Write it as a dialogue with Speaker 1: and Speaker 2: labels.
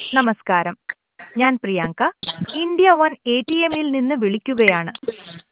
Speaker 1: നമസ്കാരം. ഞാൻ Priyanka. India one A T എമ്മിൽ നിന്ന് വിളിക്കുകയാണ്.